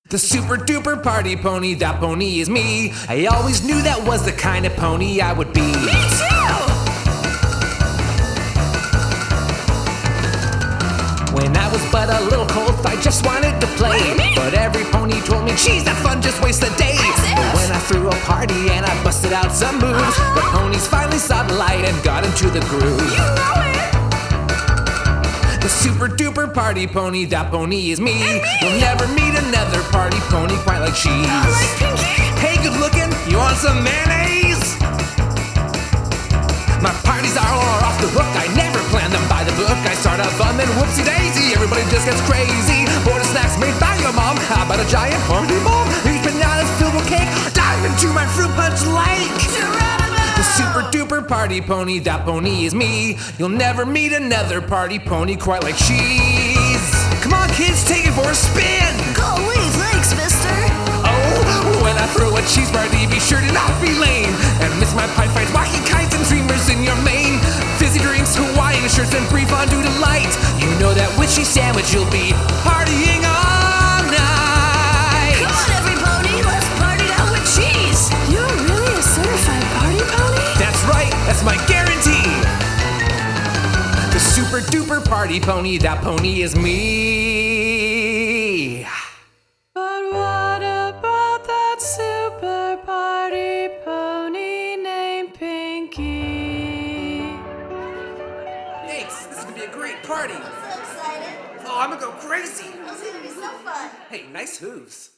The super duper party pony, that pony is me. I always knew that was the kind of pony I would be. Me too! When I was but a little colt, I just wanted to play. But every pony told me, geez, that fun just wastes the day. But when I threw a party and I busted out some moves, the ponies finally saw the light and got into the groove. You know it! The super duper party pony, that pony is me. You'll never meet another party pony quite like she's. Like Pinky? Hey, good looking, you want some mayonnaise? My parties are all off the hook, I never plan them by the book. I start a fun, then whoopsie daisy, everybody just gets crazy. Order snacks made by your mom, how about a giant party bomb? These bananas filled with cake, dive into my fruit punch lake. The super duper party pony, that pony is me. You'll never meet another party pony quite like she's. Come on kids, take it for a spin. Golly, thanks, mister. Oh, when I throw a cheese party, be sure to not be lame. And miss my pipe fights, wacky kites and dreamers in your mane. Fizzy drinks, Hawaiian shirts, and free fondue delight. You know that witchy sandwich, you'll be partying all night. Come on, every pony, let's party now with cheese. You're really a certified party pony? That's right, that's my guarantee. The super duper party pony, that pony is me. But what about that super party pony named Pinky? Thanks, this is gonna be a great party. So excited. Oh, I'm gonna go crazy. This is gonna be so fun. Hey, nice hooves.